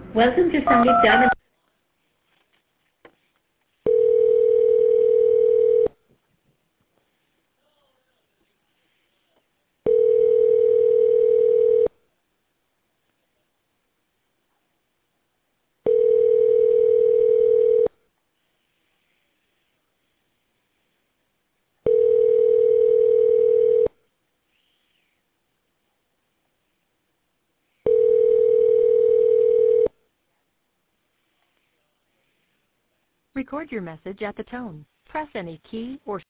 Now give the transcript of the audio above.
Welcome to Sangeet Diamond. Record your message at the tone. Press any key or